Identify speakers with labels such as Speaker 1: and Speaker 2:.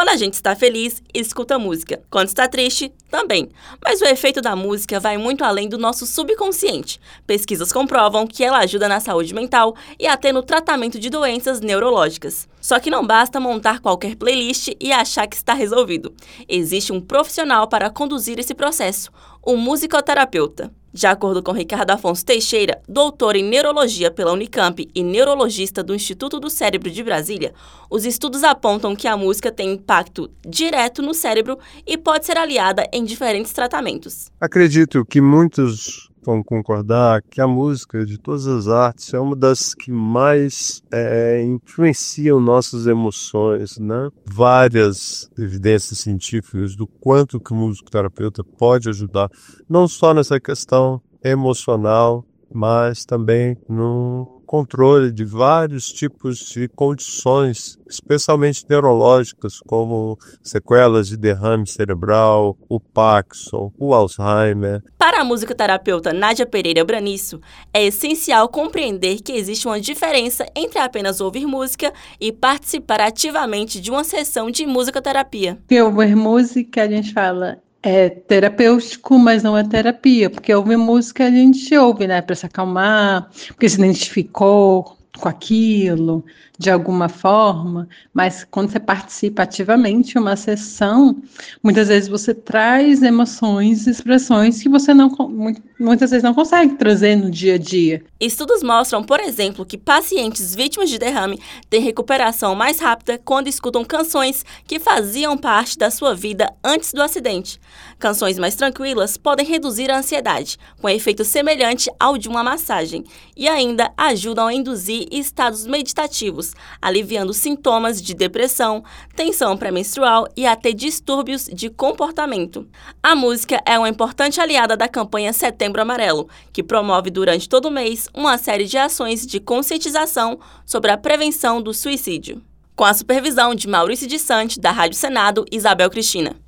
Speaker 1: Quando a gente está feliz, escuta música. Quando está triste, também. Mas o efeito da música vai muito além do nosso subconsciente. Pesquisas comprovam que ela ajuda na saúde mental e até no tratamento de doenças neurológicas. Só que não basta montar qualquer playlist e achar que está resolvido. Existe um profissional para conduzir esse processo, o musicoterapeuta. De acordo com Ricardo Afonso Teixeira, doutor em neurologia pela Unicamp e neurologista do Instituto do Cérebro de Brasília, os estudos apontam que a música tem impacto direto no cérebro e pode ser aliada em diferentes tratamentos.
Speaker 2: Acredito que muitos vão concordar que a música de todas as artes é uma das que mais influenciam nossas emoções, né? Várias evidências científicas do quanto que o musicoterapeuta pode ajudar, não só nessa questão emocional, mas também no controle de vários tipos de condições, especialmente neurológicas, como sequelas de derrame cerebral, o Parkinson, o Alzheimer.
Speaker 1: Para a musicoterapeuta Nádia Pereira Branisso, é essencial compreender que existe uma diferença entre apenas ouvir música e participar ativamente de uma sessão de musicoterapia.
Speaker 3: Porque ouvir música, a gente fala, é terapêutico, mas não é terapia, porque ouvir música a gente ouve, né, para se acalmar, porque se identificou com aquilo, de alguma forma, mas quando você participa ativamente de uma sessão, muitas vezes você traz emoções, expressões que você muitas vezes não consegue trazer no dia a dia.
Speaker 1: Estudos mostram, por exemplo, que pacientes vítimas de derrame têm recuperação mais rápida quando escutam canções que faziam parte da sua vida antes do acidente. Canções mais tranquilas podem reduzir a ansiedade, com efeito semelhante ao de uma massagem, e ainda ajudam a induzir estados meditativos, aliviando sintomas de depressão, tensão pré-menstrual e até distúrbios de comportamento. A música é uma importante aliada da campanha Setembro Amarelo, que promove durante todo o mês uma série de ações de conscientização sobre a prevenção do suicídio. Com a supervisão de Maurício de Sante, da Rádio Senado, Isabel Cristina.